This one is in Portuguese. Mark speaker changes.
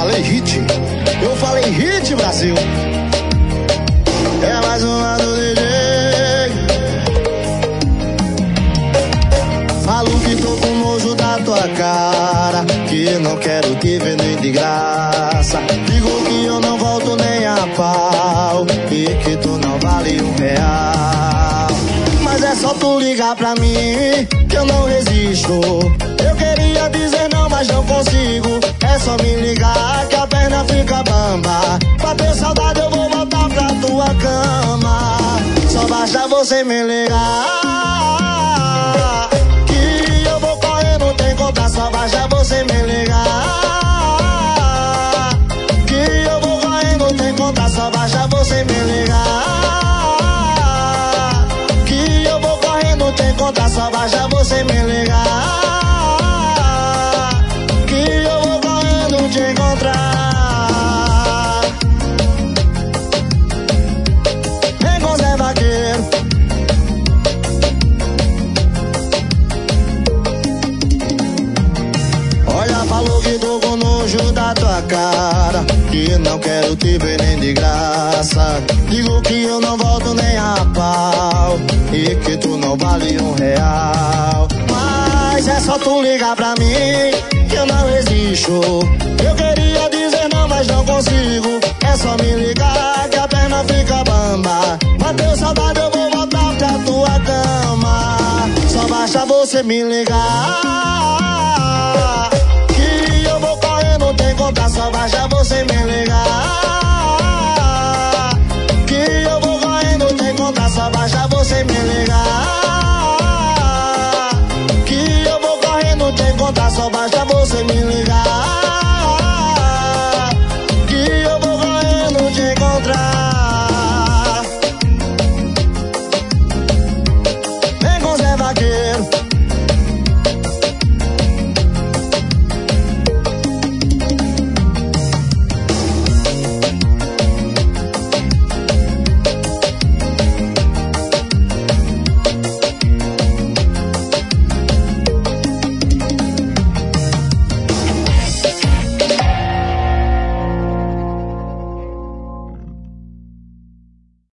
Speaker 1: falei hit, eu falei hit, Brasil. É mais uma do DJ. Falo que tô com nojo da tua cara, que não quero te ver nem de graça. Digo que eu não volto nem a pau e que tu não vale R$1. Mas é só tu ligar pra mim que eu não resisto. Eu queria dizer não, mas não consigo. É só me ligar que a perna fica bamba. Bateu saudade, eu vou voltar pra tua cama. Só basta você me ligar que eu vou correr, não tem conta. Só basta você me ligar que eu vou correr, não tem conta. Só basta você me ligar que eu vou correr, não tem conta. Só basta você me ligar que eu vou correndo te encontrar. Vem com Zé Vaqueiro. Olha, falou que tô com nojo da tua cara, que não quero te ver nem de graça. Digo que eu não volto nem a pau e que tu não vale R$1. Mas é só tu ligar pra mim que eu não resisto. Eu queria dizer não, mas não consigo. É só me ligar que a perna fica bamba. Bateu saudade, eu vou voltar pra tua cama. Só basta você me ligar que eu vou correr, não tem conta. Só basta você me ligar